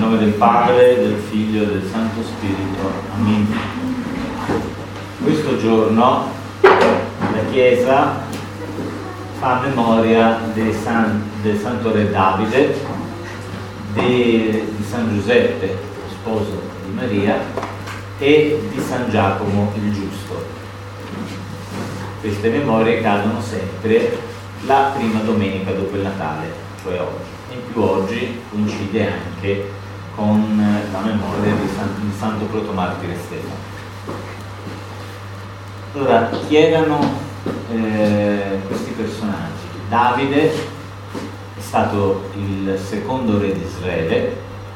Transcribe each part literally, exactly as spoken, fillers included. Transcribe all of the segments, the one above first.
nome del Padre, del Figlio e del Santo Spirito. Amen. Questo giorno la Chiesa fa memoria del, San, del Santo Re Davide, di, di San Giuseppe, sposo di Maria, e di San Giacomo il Giusto. Queste memorie cadono sempre la prima domenica dopo il Natale, cioè oggi. In più oggi coincide anche con la memoria di San, di Santo Protomartire Stefano. Allora, chi erano eh, questi personaggi? Davide è stato il secondo re di Israele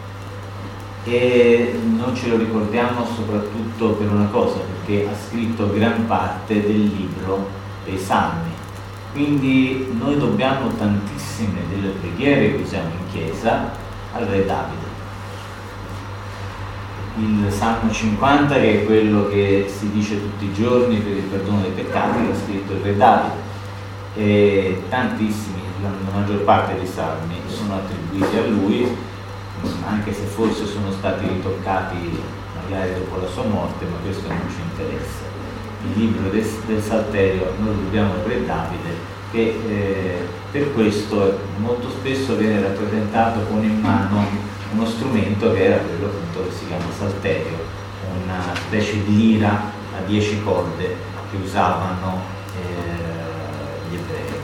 e noi ce lo ricordiamo soprattutto per una cosa, perché ha scritto gran parte del libro dei Salmi. Quindi noi dobbiamo tantissime delle preghiere che usiamo in chiesa al re Davide. Il Salmo cinquanta, che è quello che si dice tutti i giorni per il perdono dei peccati, l'ha scritto il re Davide, e tantissimi, la maggior parte dei salmi sono attribuiti a lui, anche se forse sono stati ritoccati magari dopo la sua morte, ma questo non ci interessa. Il libro del, del Salterio noi lo dobbiamo al re Davide, che eh, per questo molto spesso viene rappresentato con in mano uno strumento che era quello appunto che si chiama Salterio, una specie di lira a dieci corde che usavano eh, gli ebrei.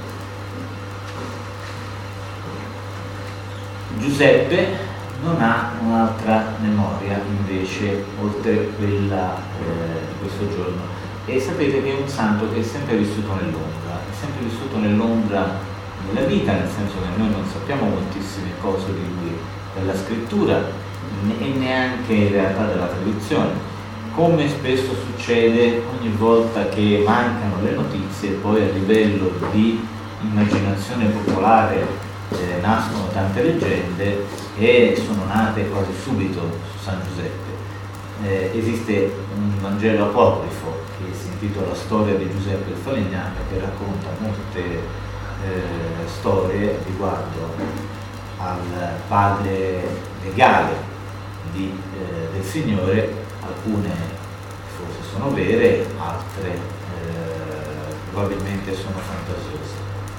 Giuseppe non ha un'altra memoria invece oltre quella eh, di questo giorno, e sapete che è un santo che è sempre vissuto nell'ombra, è sempre vissuto nell'ombra della vita, nel senso che noi non sappiamo moltissime cose di lui dalla scrittura e neanche in realtà dalla tradizione. Come spesso succede, ogni volta che mancano le notizie, poi a livello di immaginazione popolare eh, nascono tante leggende, e sono nate quasi subito su San Giuseppe. Eh, esiste un Vangelo apocrifo che si intitola Storia di Giuseppe il Falegname, che racconta molte eh, storie riguardo al padre legale di, eh, del Signore. Alcune forse sono vere, altre eh, probabilmente sono fantasiose.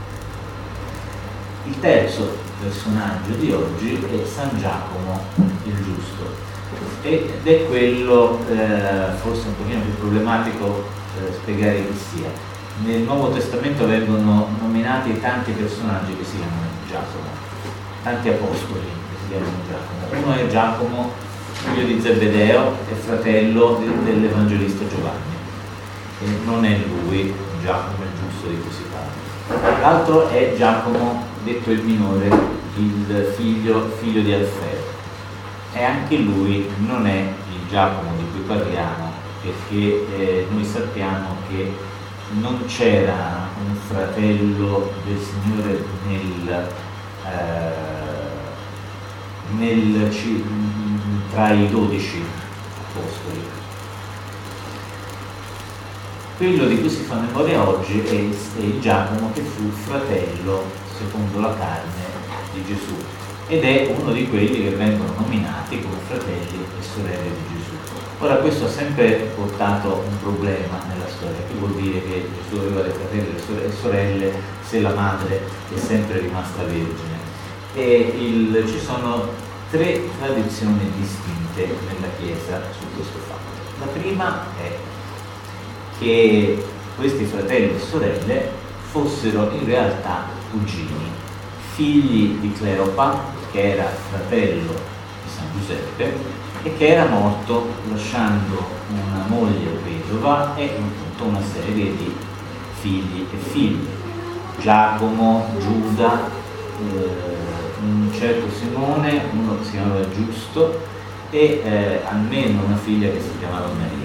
Il terzo personaggio di oggi è San Giacomo il Giusto, ed è quello eh, forse un pochino più problematico eh, spiegare chi sia. Nel Nuovo Testamento vengono nominati tanti personaggi che si chiamano Giacomo, tanti apostoli che si chiamano Giacomo. Uno è Giacomo, figlio di Zebedeo e fratello dell'Evangelista Giovanni, e non è lui Giacomo il Giusto di cui si parla. L'altro è Giacomo, detto il minore, il figlio, figlio di Alfeo, e anche lui non è il Giacomo di cui parliamo, perché eh, noi sappiamo che non c'era un fratello del Signore nel Eh, nel, tra i dodici apostoli. Quello di cui si fa memoria oggi è, è il Giacomo che fu fratello secondo la carne di Gesù, ed è uno di quelli che vengono nominati come fratelli e sorelle di Gesù. Ora, questo ha sempre portato un problema nella storia. Che vuol dire che Gesù aveva dei fratelli e sorelle se la madre è sempre rimasta vergine? E il, ci sono tre tradizioni distinte nella Chiesa su questo fatto. La prima è che questi fratelli e sorelle fossero in realtà cugini, figli di Cleopa, che era fratello di San Giuseppe e che era morto lasciando una moglie vedova e appunto una serie di figli e figlie: Giacomo, Giuda, eh, un certo Simone, uno che si chiamava Giusto, e eh, almeno una figlia che si chiamava Maria.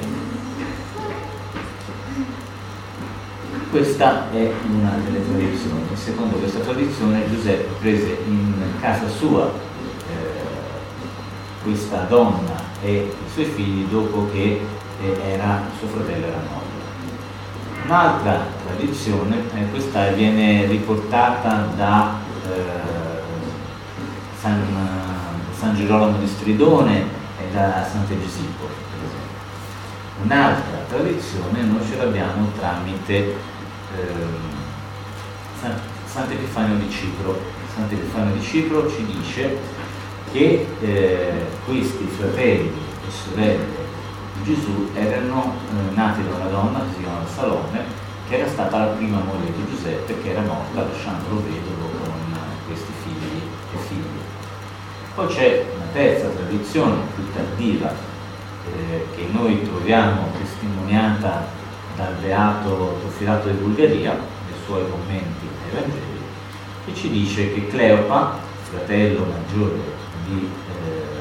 Questa è una delle tradizioni. Secondo questa tradizione Giuseppe prese in casa sua eh, questa donna e i suoi figli dopo che eh, era, suo fratello era morto. Un'altra tradizione, eh, questa viene riportata da eh, San, San Girolamo di Stridone e da Sant'Egisippo, per esempio. Un'altra tradizione noi ce l'abbiamo tramite eh, Sant'Epifanio di Cipro. Sant'Epifanio di Cipro ci dice che eh, questi fratelli e sorelle di Gesù erano eh, nati da una donna che si chiamava Salome, che era stata la prima moglie di Giuseppe, che era morta lasciandolo vedovo con questi figli e figli. Poi c'è una terza tradizione più tardiva eh, che noi troviamo testimoniata dal beato Teofilato di Bulgaria nei suoi commenti ai Vangeli, che ci dice che Cleopa, fratello maggiore di, eh,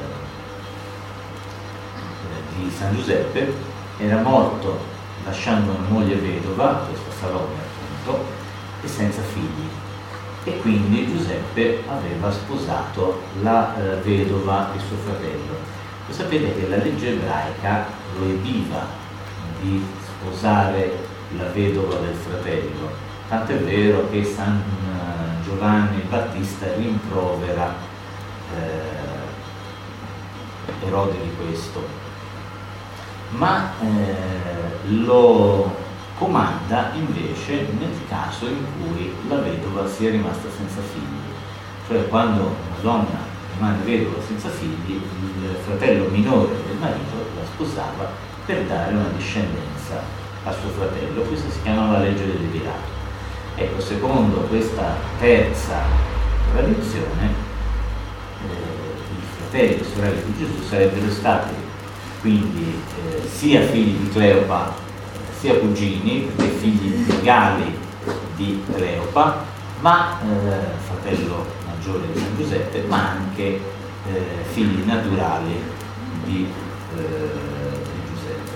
di San Giuseppe, era morto lasciando una moglie vedova, questa Salome appunto, e senza figli. E quindi Giuseppe aveva sposato la eh, vedova di suo fratello. Voi sapete che la legge ebraica proibiva di sposare la vedova del fratello, tanto è vero che San Giovanni il Battista rimprovera eh, Erode di questo, ma eh, lo comanda invece nel caso in cui la vedova sia rimasta senza figli, cioè quando una donna rimane vedova senza figli, il fratello minore del marito la sposava per dare una discendenza a suo fratello. Questa si chiamava legge del Levirato. Ecco, secondo questa terza tradizione, eh, i fratelli e sorelle di Gesù sarebbero stati quindi eh, sia figli di Cleopa sia cugini, perché figli legali di Cleopa, ma eh, fratello maggiore di San Giuseppe, ma anche eh, figli naturali di, eh, di Giuseppe.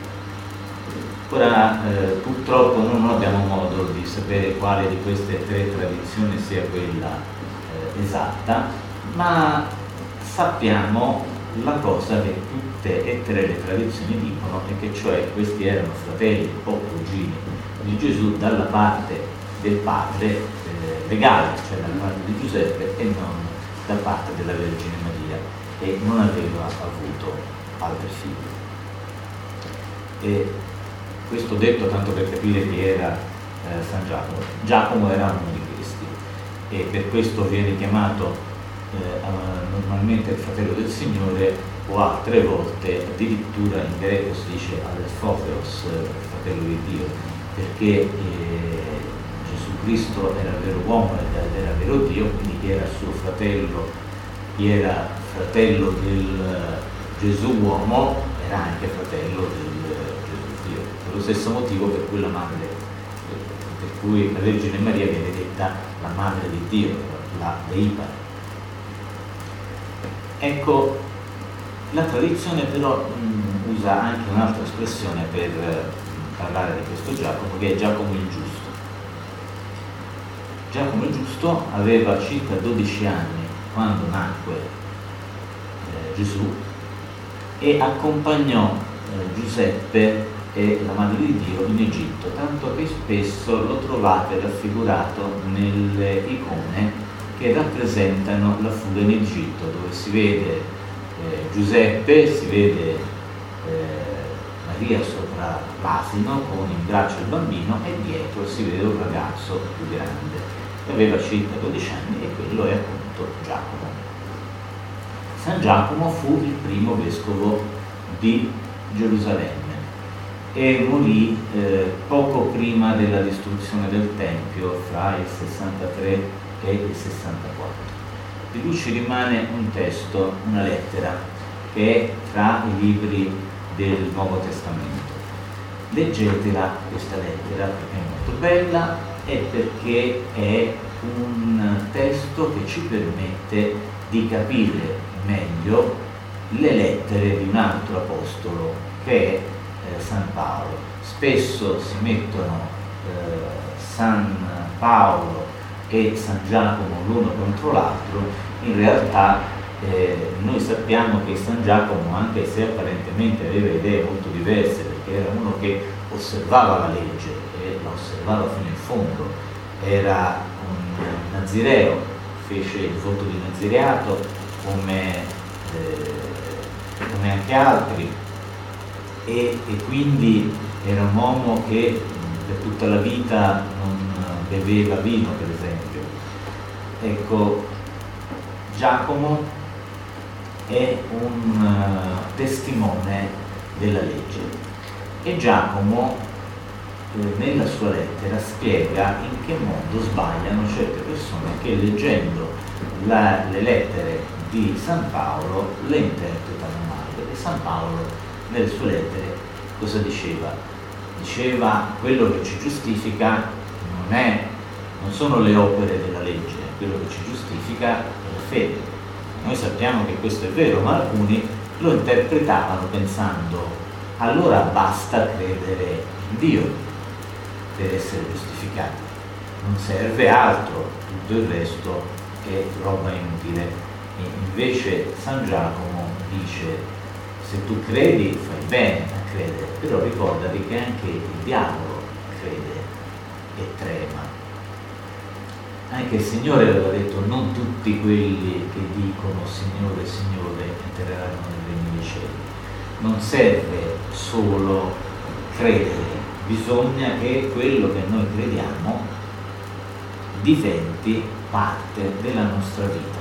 Ora eh, purtroppo noi non abbiamo modo di sapere quale di queste tre tradizioni sia quella eh, esatta, ma sappiamo la cosa che tutte e tre le tradizioni dicono, e che cioè questi erano fratelli o cugini di Gesù dalla parte del padre eh, legale, cioè dalla parte di Giuseppe, e non da parte della Vergine Maria, e non aveva avuto altri figli. E questo detto tanto per capire chi era eh, San Giacomo. Giacomo era uno di questi, e per questo viene chiamato Eh, normalmente il fratello del Signore, o altre volte addirittura in greco si dice Adesfotheos, eh, fratello di Dio, perché eh, Gesù Cristo era vero uomo ed era vero Dio, quindi chi era suo fratello, chi era fratello del Gesù uomo, era anche fratello del Gesù Dio. Per lo stesso motivo per cui la madre, per cui la Vergine Maria viene detta la madre di Dio, la Deipa. Ecco, la tradizione però mh, usa anche un'altra espressione per eh, parlare di questo Giacomo, che è Giacomo il Giusto. Giacomo il Giusto aveva circa dodici anni quando nacque eh, Gesù, e accompagnò eh, Giuseppe e la Madre di Dio in Egitto, tanto che spesso lo trovate raffigurato nelle icone che rappresentano la fuga in Egitto, dove si vede eh, Giuseppe, si vede eh, Maria sopra l'asino con in braccio il bambino, e dietro si vede un ragazzo più grande, che aveva circa dodici anni, e quello è appunto Giacomo. San Giacomo fu il primo vescovo di Gerusalemme e morì eh, poco prima della distruzione del Tempio, fra il sessantatré e il sessantaquattro. Di lui ci rimane un testo, una lettera, che è tra i libri del Nuovo Testamento. Leggetela questa lettera, perché è molto bella e perché è un testo che ci permette di capire meglio le lettere di un altro apostolo, che è eh, San Paolo. Spesso si mettono eh, San Paolo e San Giacomo l'uno contro l'altro. In realtà eh, noi sappiamo che San Giacomo, anche se apparentemente aveva idee molto diverse, perché era uno che osservava la legge e la osservava fino in fondo, era un nazireo, fece il voto di nazireato come eh, come anche altri, e, e quindi era un uomo che per tutta la vita non beveva vino, per esempio. Ecco, Giacomo è un uh, testimone della legge, e Giacomo eh, nella sua lettera spiega in che modo sbagliano certe persone che, leggendo la, le lettere di San Paolo, le interpretano male. Perché San Paolo nelle sue lettere cosa diceva? Diceva: quello che ci giustifica non, è, non sono le opere della legge, quello che ci giustifica è la fede. Noi sappiamo che questo è vero, ma alcuni lo interpretavano pensando: allora basta credere in Dio per essere giustificati, non serve altro, tutto il resto è roba inutile. E invece San Giacomo dice: se tu credi fai bene a credere, però ricordati che anche il diavolo crede e trema. Anche il Signore aveva detto: non tutti quelli che dicono Signore, Signore entreranno nel regno dei cieli. Non serve solo credere, bisogna che quello che noi crediamo diventi parte della nostra vita,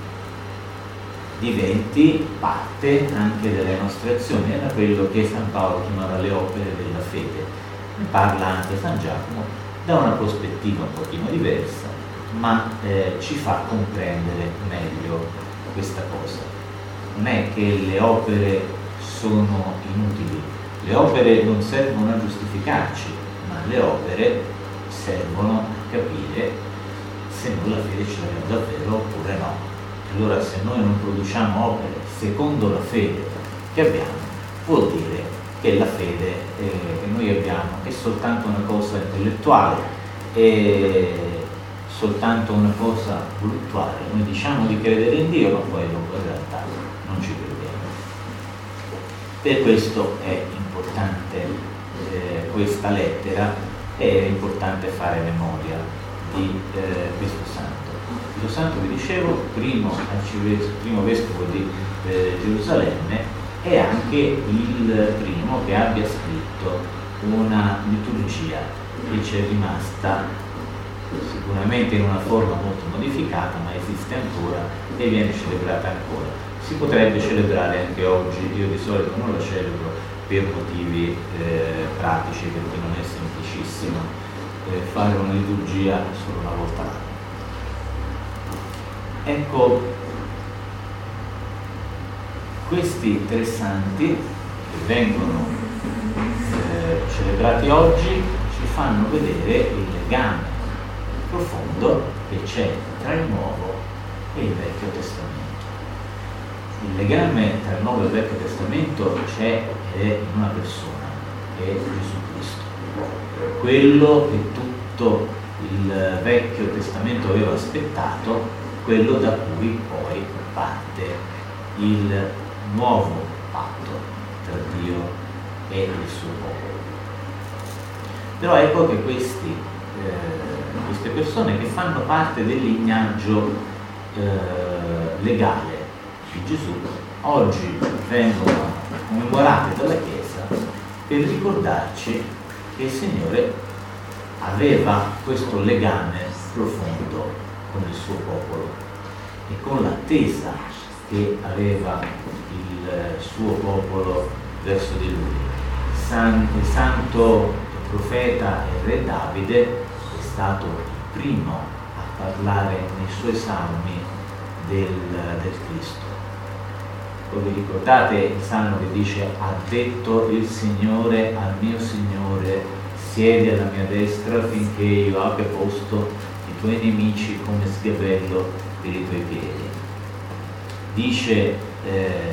diventi parte anche delle nostre azioni. Era quello che San Paolo chiamava le opere della fede. Ne parla anche San Giacomo da una prospettiva un pochino diversa, ma eh, ci fa comprendere meglio questa cosa. Non è che le opere sono inutili, le opere non servono a giustificarci, ma le opere servono a capire se noi la fede ce l'abbiamo davvero oppure no. Allora, se noi non produciamo opere secondo la fede che abbiamo, vuol dire che la fede eh, che noi abbiamo è soltanto una cosa intellettuale, è soltanto una cosa voluttuale. Noi diciamo di credere in Dio, ma poi dopo in realtà non ci crediamo. Per questo è importante eh, questa lettera, è importante fare memoria di eh, questo santo. Lo santo, vi dicevo, primo, primo vescovo di eh, Gerusalemme, è anche il primo che abbia scritto una liturgia che ci è rimasta sicuramente in una forma molto modificata, ma esiste ancora e viene celebrata ancora. Si potrebbe celebrare anche oggi, io di solito non la celebro per motivi eh, pratici, perché non è semplicissimo eh, fare una liturgia solo una volta l'anno. Ecco, questi tre santi che vengono eh, celebrati oggi ci fanno vedere il legame profondo che c'è tra il Nuovo e il Vecchio Testamento. Il legame tra il Nuovo e il Vecchio Testamento c'è ed è in una persona, che è Gesù Cristo. Quello che tutto il Vecchio Testamento aveva aspettato, quello da cui poi parte il nuovo patto tra Dio e il suo popolo. Però ecco che questi, eh, queste persone che fanno parte del lignaggio eh, legale di Gesù oggi vengono commemorate dalla Chiesa per ricordarci che il Signore aveva questo legame profondo con il suo popolo e con l'attesa che aveva il suo popolo verso di lui. San, il santo profeta e re Davide è stato il primo a parlare nei suoi salmi del, del Cristo. Voi vi ricordate il salmo che dice: ha detto il Signore al mio Signore, siedi alla mia destra finché io abbia posto i tuoi nemici come sgabello per i tuoi piedi. Dice eh,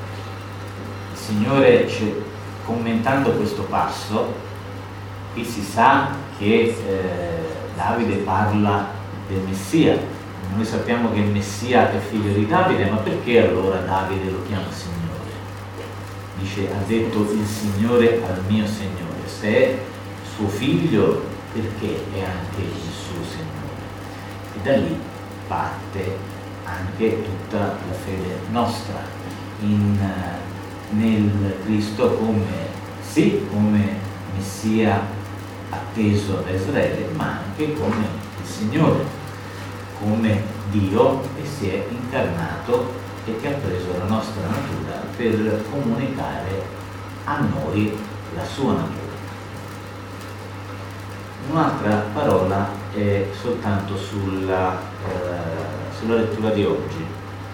il Signore, commentando questo passo, qui si sa che eh, Davide parla del Messia. Noi sappiamo che il Messia è figlio di Davide, ma perché allora Davide lo chiama Signore? Dice: ha detto il Signore al mio Signore. Se è suo figlio, perché è anche il suo Signore? E da lì parte anche tutta la fede nostra, in, nel Cristo come, sì, come Messia atteso da Israele, ma anche come il Signore, come Dio che si è incarnato e che ha preso la nostra natura per comunicare a noi la sua natura. Un'altra parola è soltanto sulla, eh, sulla lettura di oggi.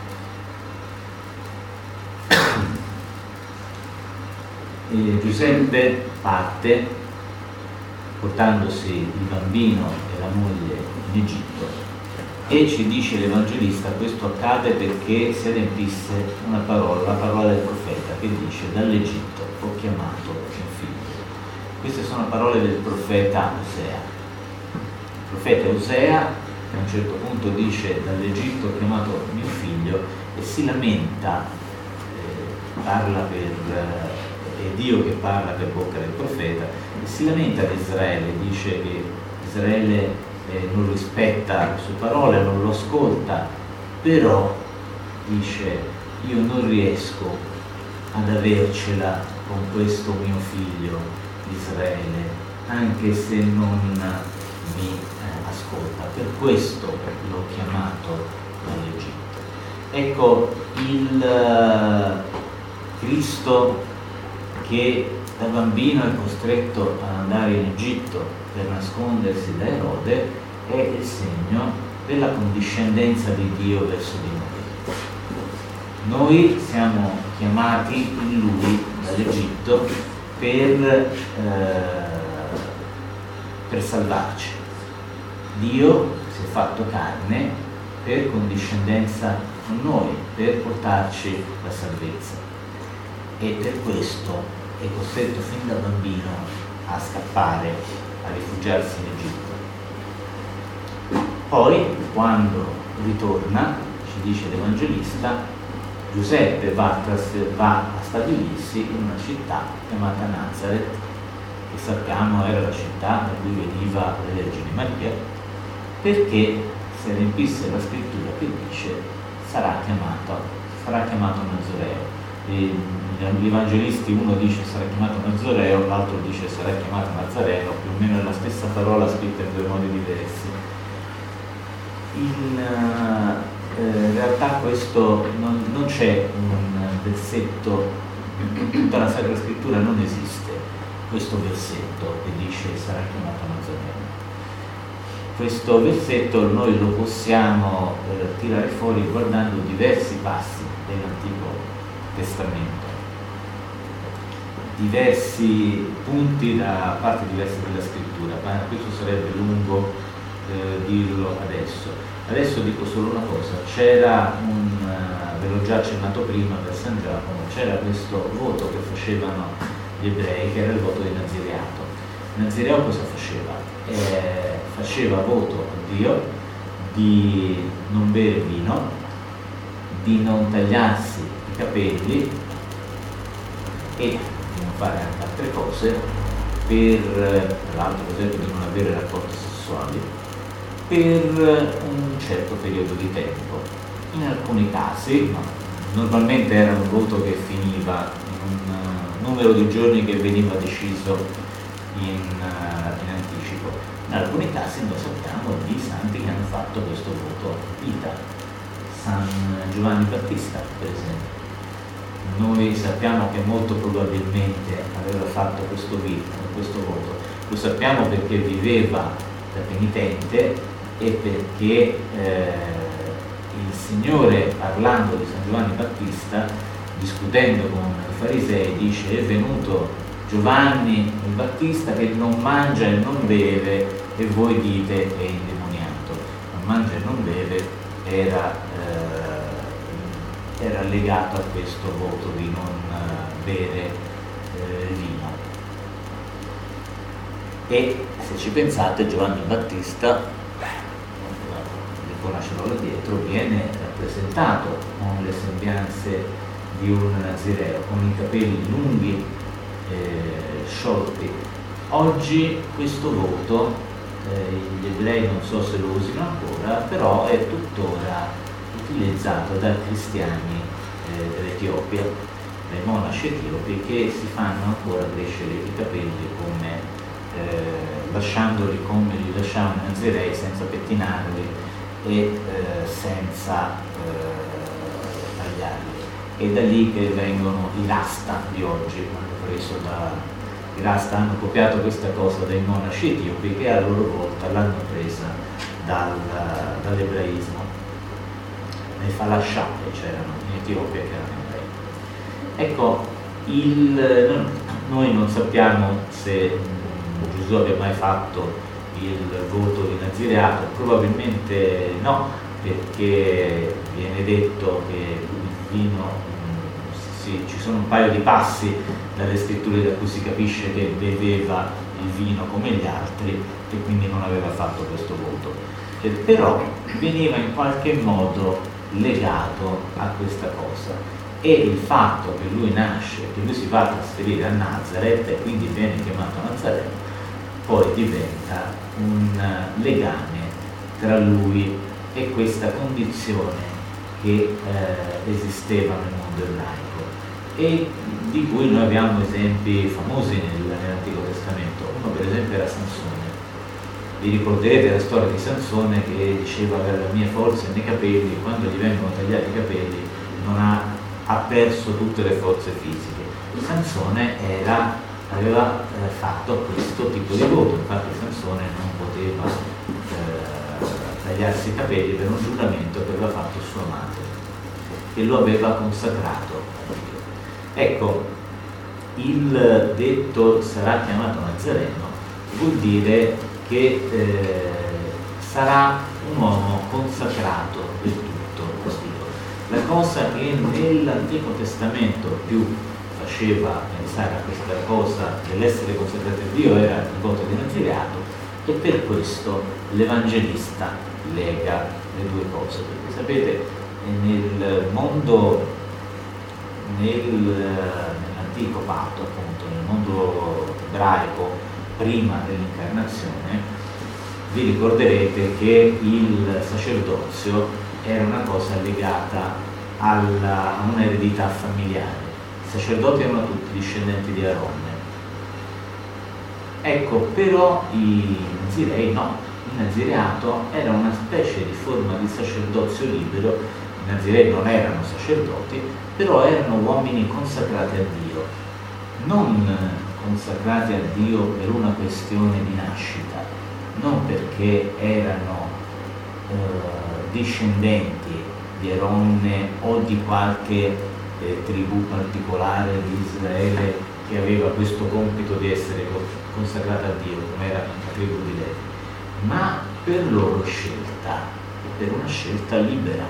E Giuseppe parte portandosi il bambino e la moglie in Egitto, e ci dice l'Evangelista questo accade perché si adempisse una parola, la parola del profeta, che dice: dall'Egitto ho chiamato mio figlio. Queste sono parole del profeta Osea. Il profeta Osea che a un certo punto dice: dall'Egitto ho chiamato mio figlio, e si lamenta, eh, parla per eh, è Dio che parla per bocca del profeta, e si lamenta di Israele, dice che Israele Eh, non rispetta le sue parole, non lo ascolta, però dice: io non riesco ad avercela con questo mio figlio Israele, anche se non mi eh, ascolta, per questo l'ho chiamato dall'Egitto. Ecco, il uh, Cristo che da bambino è costretto ad andare in Egitto per nascondersi da Erode è il segno della condiscendenza di Dio verso di noi. Noi siamo chiamati in Lui dall'Egitto per, eh, per salvarci. Dio si è fatto carne per condiscendenza con noi, per portarci la salvezza, e per questo è costretto fin da bambino a scappare, a rifugiarsi in Egitto. Poi, quando ritorna, ci dice l'Evangelista, Giuseppe va, va a stabilirsi in una città chiamata Nazaret, che sappiamo era la città da cui veniva la Vergine Maria, perché si adempisse la scrittura che dice: sarà chiamato, sarà chiamato Nazareo. E gli evangelisti, uno dice sarà chiamato Nazareo, l'altro dice sarà chiamato Nazareno, più o meno è la stessa parola scritta in due modi diversi. In, uh, in realtà questo non, non c'è un versetto, in tutta la Sacra Scrittura non esiste questo versetto che dice sarà chiamato Nazareno. Questo versetto noi lo possiamo eh, tirare fuori guardando diversi passi dell'Antico Testamento, diversi punti da parti diverse della scrittura, ma questo sarebbe lungo eh, dirlo adesso. Adesso dico solo una cosa: c'era un, uh, ve l'ho già accennato prima per San Giacomo, c'era questo voto che facevano gli ebrei, che era il voto di Nazireato. Il Nazireato cosa faceva? Eh, faceva voto a Dio di non bere vino, di non tagliarsi capelli e di non fare anche altre cose, per, tra l'altro per esempio di non avere rapporti sessuali, per un certo periodo di tempo. In alcuni casi, ma normalmente era un voto che finiva in un numero di giorni che veniva deciso in, in anticipo. In alcuni casi noi sappiamo di santi che hanno fatto questo voto a vita. San Giovanni Battista, per esempio. Noi sappiamo che molto probabilmente aveva fatto questo, vita, questo voto. Lo sappiamo perché viveva da penitente e perché eh, il Signore, parlando di San Giovanni Battista, discutendo con i farisei, dice: è venuto Giovanni il Battista che non mangia e non beve e voi dite è indemoniato. Non mangia e non beve era... Eh, era legato a questo voto di non uh, bere eh, vino. E se ci pensate, Giovanni Battista, riconoscerlo là dietro, viene rappresentato con le sembianze di un nazireo, con i capelli lunghi, eh, sciolti. Oggi questo voto, eh, gli ebrei non so se lo usino ancora, però è tuttora utilizzato da cristiani eh, dell'Etiopia, dai monaci etiopi, che si fanno ancora crescere i capelli come eh, lasciandoli come li lasciavano i nazirei, senza pettinarli e eh, senza eh, tagliarli. È da lì che vengono i rasta di oggi, hanno preso da, i rasta hanno copiato questa cosa dai monaci etiopi, che a loro volta l'hanno presa dal, dall'ebraismo. Nei falascià che c'erano in Etiopia, che erano ebrei. Ecco, il, noi non sappiamo se Gesù abbia mai fatto il voto di nazireato, probabilmente no, perché viene detto che il vino, sì, ci sono un paio di passi dalle scritture da cui si capisce che beveva il vino come gli altri e quindi non aveva fatto questo voto, eh, però veniva in qualche modo legato a questa cosa, e il fatto che lui nasce, che lui si va a trasferire a Nazareth e quindi viene chiamato Nazareno, poi diventa un legame tra lui e questa condizione che eh, esisteva nel mondo ebraico e di cui noi abbiamo esempi famosi nel, nell'Antico Testamento. Uno per esempio era Sansone. Vi ricorderete la storia di Sansone che diceva avere la mia forza nei capelli, e quando gli vengono tagliati i capelli non ha, ha perso tutte le forze fisiche. Sansone era, aveva eh, fatto questo tipo di voto, infatti Sansone non poteva eh, tagliarsi i capelli per un giuramento che aveva fatto sua madre, che lo aveva consacrato a Dio. Ecco, il detto sarà chiamato Nazareno vuol dire che eh, sarà un uomo consacrato del tutto a Dio. La cosa che nell'Antico Testamento più faceva pensare a questa cosa dell'essere consacrato a Dio era il voto di nazireato, e per questo l'Evangelista lega le due cose, perché sapete nel mondo, nel, nell'antico patto, appunto nel mondo ebraico prima dell'incarnazione, vi ricorderete che il sacerdozio era una cosa legata alla, a un'eredità familiare. I sacerdoti erano tutti discendenti di Aronne. Ecco, però i nazirei no, il nazireato era una specie di forma di sacerdozio libero. I nazirei non erano sacerdoti, però erano uomini consacrati a Dio, non consacrati a Dio per una questione di nascita, non perché erano eh, discendenti di Aronne o di qualche eh, tribù particolare di Israele che aveva questo compito di essere consacrata a Dio, come era la tribù di Levi, ma per loro scelta, per una scelta libera.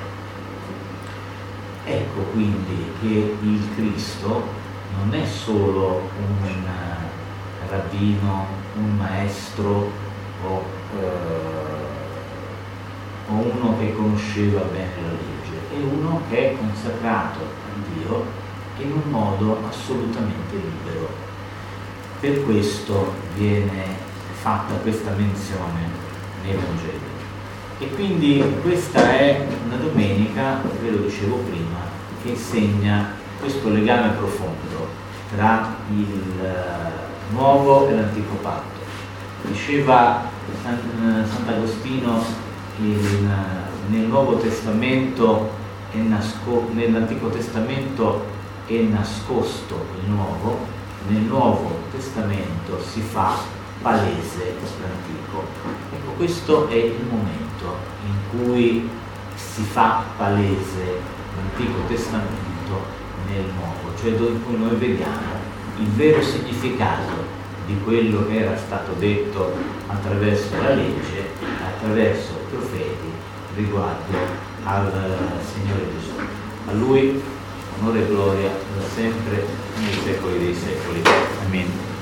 Ecco quindi che il Cristo non è solo un rabbino, un maestro o, eh, o uno che conosceva bene la legge, è uno che è consacrato a Dio in un modo assolutamente libero. Per questo viene fatta questa menzione nei Vangeli. E quindi questa è una domenica, ve lo dicevo prima, che segna questo legame profondo tra il nuovo e l'antico patto. Diceva San, Sant'Agostino il, nel Nuovo Testamento è nasco, nell'Antico Testamento è nascosto il nuovo, nel Nuovo Testamento si fa palese l'antico. Ecco, questo è il momento in cui si fa palese l'Antico Testamento nel Nuovo, cioè in cui noi vediamo il vero significato di quello che era stato detto attraverso la legge, attraverso i profeti riguardo al Signore Gesù. A Lui onore e gloria da sempre nei secoli dei secoli. Amen.